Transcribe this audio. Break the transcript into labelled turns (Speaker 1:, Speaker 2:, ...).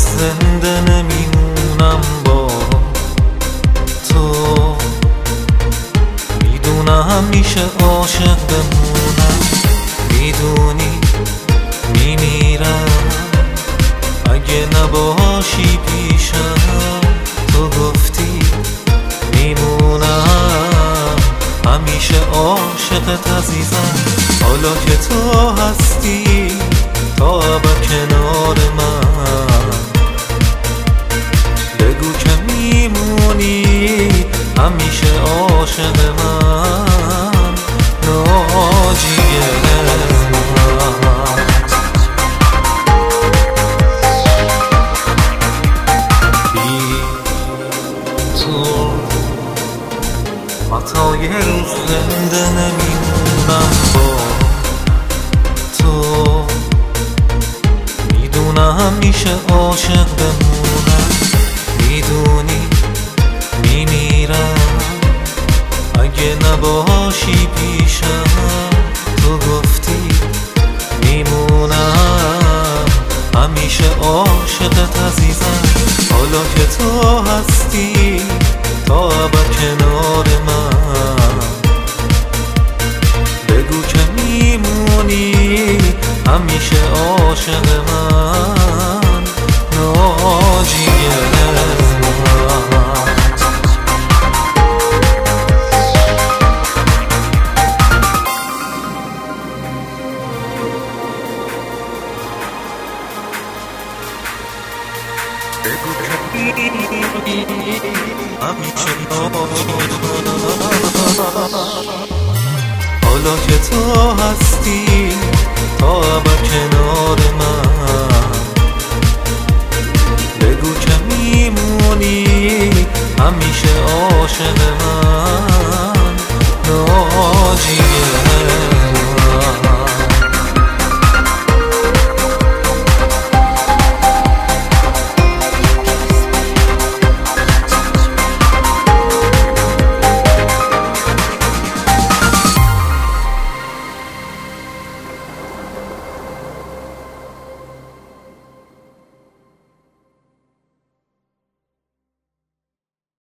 Speaker 1: زنده نمیمونم با تو. میدونم میشه عاشق بمونم، میدونی میمیرم اگه نباشی پیشم. تو گفتی میمونم همیشه عاشقت عزیزم. حالا که تو هستی تا ابد کنار من، بگو که میمونی همیشه عاشق من، ناجی من. بی تو حتی یه روز زنده نمیمونم با تو. میدونم میشه عاشق بمونم، میدونی میمیرم اگه نباشی پیشم. تو گفتی میمونم همیشه عاشقت عزیزم. حالا که تو هستی تا ابد کنار من، بگو که میمونی همیشه عاشق من، ناجی من. بگو که میمونی همیشه حالا که تو هستی تا ابد کنار من، بگو که میمونی همیشه عاشق من، ناجی